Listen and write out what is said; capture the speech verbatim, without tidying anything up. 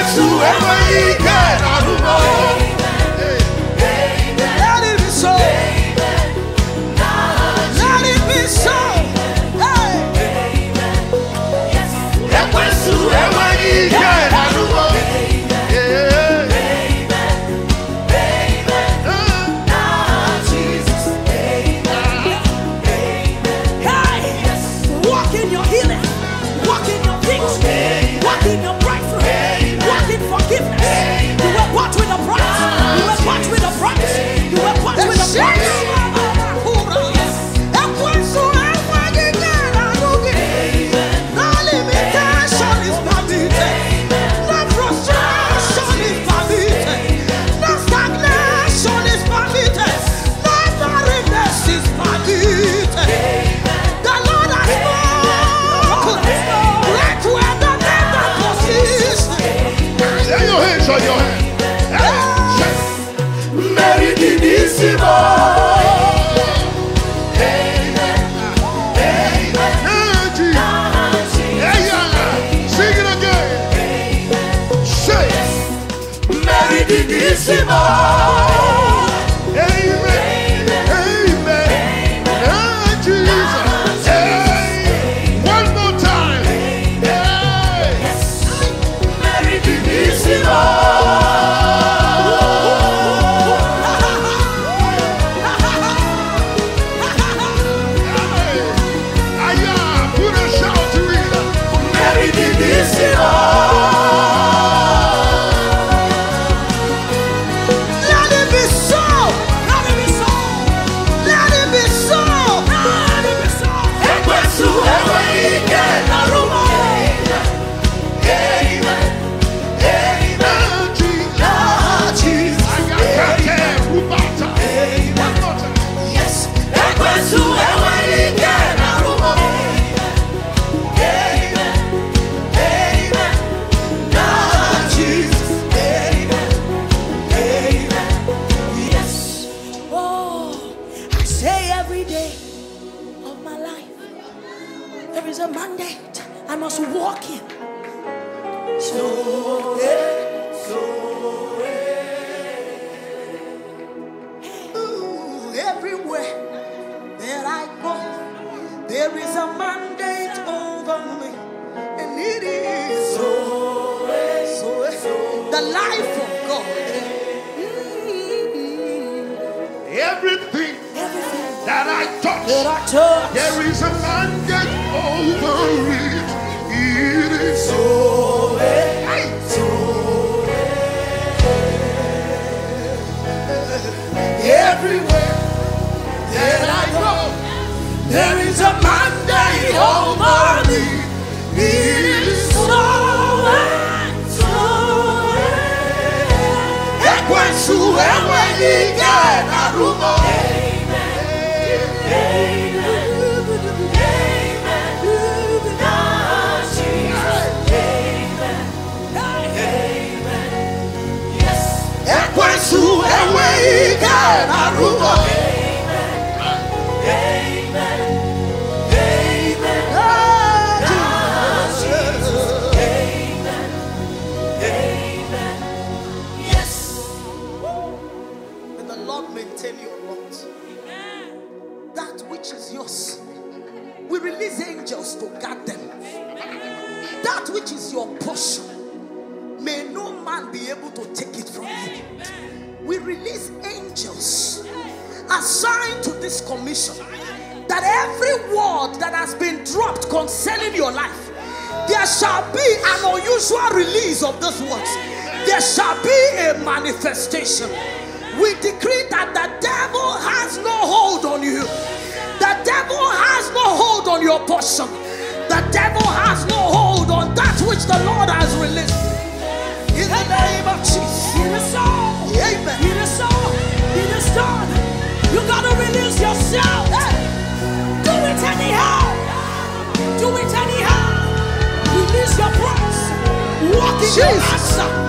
Let it be so. Let it be so. Walk in your healing. Walk in your peace. Walk in your breakthrough. Walk in forgiveness. You were bought with a price. You were bought with a price. You were bought with a price. No limitation is permitted. No frustration is permitted. No stagnation is permitted. No barrenness is permitted. The Lord has spoken. Let where the name that persists. Lay your hands on your head. Meridissimo. Meridissimo. Amen. Amen. Ah, Jesus. Hey. One more time. Hey. Meridissimo. Aya, put a shout to it. Meridissimo. There is a mandate I must walk in. So, yeah, so, yeah. Ooh, everywhere that I go, there is a mandate over me, and it is so, so, so the life of God. Everything, Everything that I touch, that I touch, there is a mandate over it. It is so. Hey. so everywhere that I go, there is a mandate over me. It is so and so. Ekwensu ewenike na rumo. Ekwensu ewenike na rumo. Maintain your lot. That which is yours, we release angels to guard them. That which is your portion, may no man be able to take it from you. We release angels assigned to this commission, that every word that has been dropped concerning your life, there shall be an unusual release of those words. There shall be a manifestation. We decree that the devil has no hold on you. The devil has no hold on your portion. The devil has no hold on that which the Lord has released. In the name of Jesus. It is so. Amen. It is so. It is done. You gotta release yourself. Hey. Do it anyhow. Do it anyhow. Release your praise. Walk in your answer.